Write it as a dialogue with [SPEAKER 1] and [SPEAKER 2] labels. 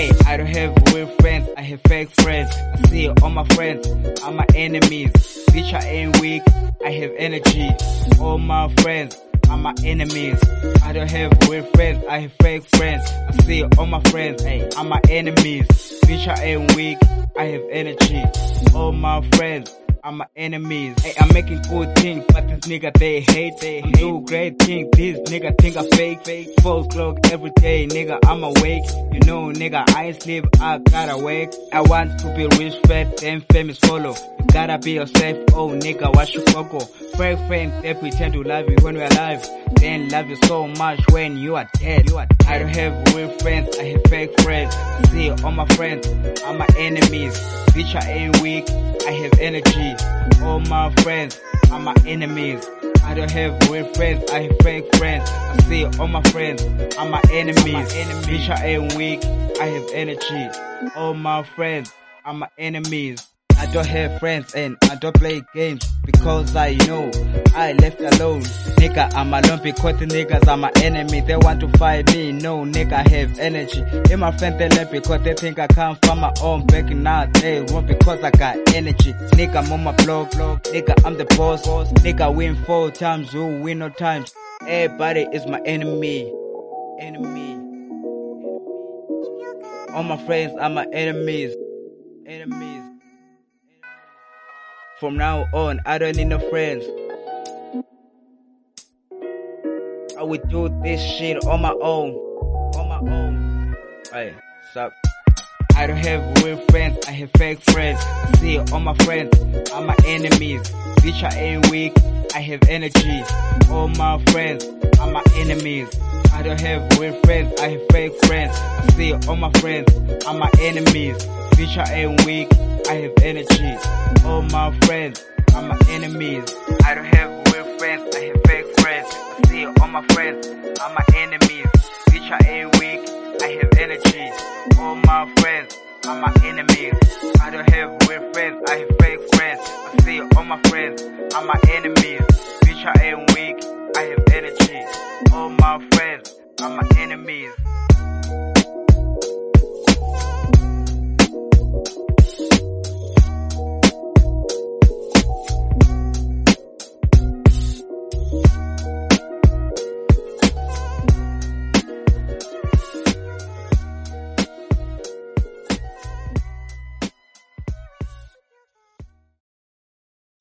[SPEAKER 1] Hey, I don't have real friends, I have fake friends. I see all my friends are my enemies. Bitch, I ain't weak, I have energy. All my friends are my enemies. I don't have real friends, I have fake friends. I see all my friends are my enemies. Bitch, I ain't weak, I have energy. All my friends are my enemies. Hey, I'm making good things, but this nigga they hate. I'm do great things, this nigga think I fake. 4 o'clock every day, nigga I'm awake. You know nigga I ain't sleep, I gotta wake. I want to be rich, fat, and famous follow. You gotta be yourself, oh nigga watch your coco. Fake friends, they pretend to love you when we're alive, then love you so much when you are dead. I don't have real friends, I have fake friends. See all my friends are my enemies. Bitch, I ain't weak, I have energy. All my friends are my enemies. I don't have real friends, I have fake friends. I see all my friends are my enemies. Bitch, I ain't weak, I have energy. All my friends are my enemies. I don't have friends and I don't play games because I know I left alone. Nigga, I'm alone because the niggas are my enemy. They want to fight me, no nigga I have energy. And my friends they left because they think I come from my own. Back now they won't because I got energy. Nigga, I'm on my blog. Nigga, I'm the boss. Nigga, win 4 times, you win no times. Everybody is my enemy. All my friends are my enemies. From now on, I don't need no friends. I will do this shit on my own. Hey, sup? I don't have real friends, I have fake friends. See, all my friends are my enemies. Bitch, I ain't weak, I have energy. All my friends are my enemies. I don't have real friends, I have fake friends. See, all my friends are my enemies. Bitch, I ain't weak, I have energy. All my friends are my enemies. I don't have real friends, I have fake friends. See, all my friends are my enemies. Bitch, I ain't weak, I have energy. All my friends are my enemies. I don't have real friends, I have fake friends. I see all my friends are my enemies. Bitch, I ain't weak, I have energy. All my friends are my enemies.